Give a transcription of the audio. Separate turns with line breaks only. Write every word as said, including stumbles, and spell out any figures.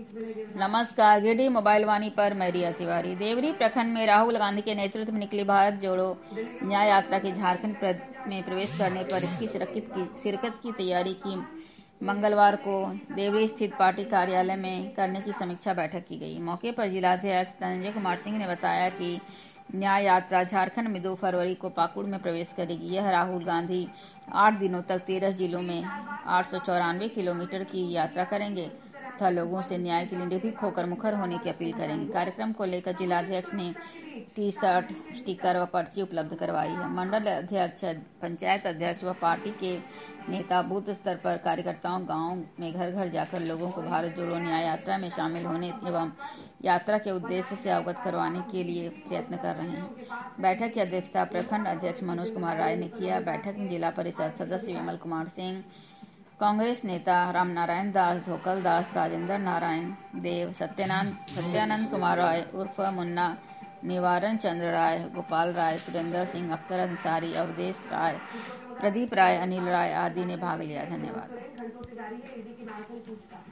नमस्कार। गिरडी मोबाइल वाणी पर मैं रिया तिवारी। देवरी प्रखंड में राहुल गांधी के नेतृत्व में निकली भारत जोड़ो न्याय यात्रा के झारखंड में प्रवेश करने पर इसकी शिरकत की शिरकत की तैयारी की मंगलवार को देवरी स्थित पार्टी कार्यालय में करने की समीक्षा बैठक की गई। मौके पर जिलाध्यक्ष धनंजय कुमार सिंह ने बताया कि न्याय यात्रा झारखंड में दो फरवरी को पाकुड़ में प्रवेश करेगी। यह राहुल गांधी आठ दिनों तक तेरह जिलों में आठ सौ चौरानवे किलोमीटर की यात्रा करेंगे तथा लोगों से न्याय के लिए निर्भीक होकर मुखर होने की अपील करेंगे। कार्यक्रम को लेकर जिलाध्यक्ष ने टी शर्ट, स्टिकर व पर्ची उपलब्ध करवाई है। मंडल अध्यक्ष, पंचायत अध्यक्ष व पार्टी के नेता बूथ स्तर पर कार्यकर्ताओं गांव में घर घर जाकर लोगों को भारत जोड़ो न्याय यात्रा में शामिल होने एवं यात्रा के उद्देश्य से अवगत करवाने के लिए प्रयत्न कर रहे हैं। बैठक की अध्यक्षता प्रखंड अध्यक्ष मनोज कुमार राय ने किया। बैठक में जिला परिषद सदस्य विमल कुमार सिंह, कांग्रेस नेता राम नारायण दास, धोकल दास, राजेंद्र नारायण देव, सत्यानंद सत्यानंद कुमार राय उर्फ मुन्ना, निवारण चंद्र राय, गोपाल राय, सुरेंद्र सिंह, अख्तर अंसारी, अवधेश राय, प्रदीप राय, अनिल राय आदि ने भाग लिया। धन्यवाद।